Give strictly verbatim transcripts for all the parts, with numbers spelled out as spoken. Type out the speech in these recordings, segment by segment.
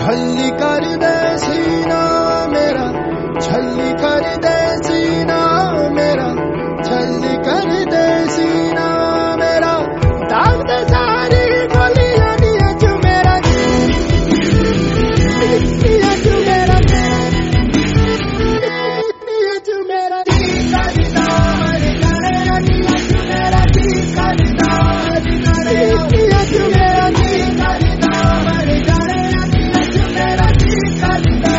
छल्ली कर दे सीना मेरा, छल्ली कर दे सीना मेरा, छल्ली कर दे सीना मेरा, दाग दे सारी गोलियां दिया तू मेरा जी, दिया तू मेरा जी, दिया तू मेरा जी, करदा मर जाने दिया तू मेरा जी, करदा दिया तू मेरा जी, करदा मर जाने दिया तू मेरा जी, करदा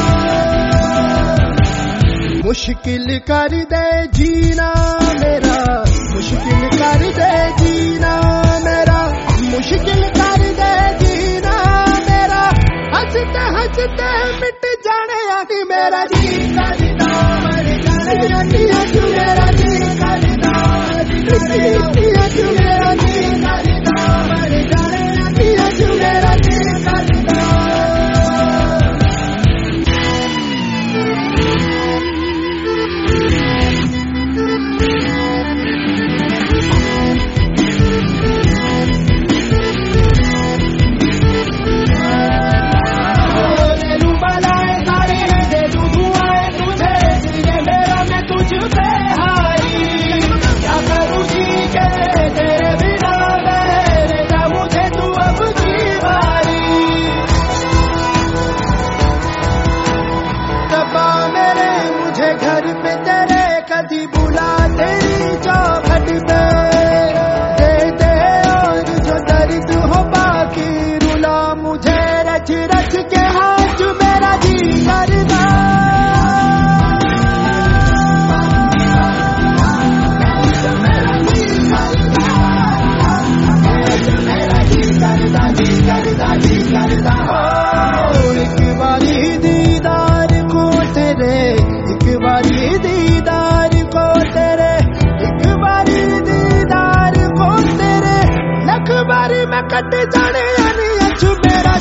मुश्किल कर दे जीना मेरा, मुश्किल कर दे जीना मेरा, मुश्किल कर दे जीना मेरा, हंसते हंसते मिट जाने आदि मेरा जी, करदा मर जाने दिया तू मेरा जी, करदा दिया तू मेरा जी, करदा मर जाने दिया तू मेरा जी, करदा घर पे तेरे कभी बुला तेरी चौखट पे दे दे, और जो दर्द हो बाकी रुला मुझे रच रच के हाथ मेरा जी करदा, मेरा जी करदा जी करदा जी करदा हो, एक बारी दीदार को तेरे, एक बारी दीदार को तेरे, एक बारी दीदार को तेरे, लख बारी मैं कट जाने यानी अच्छू मेरा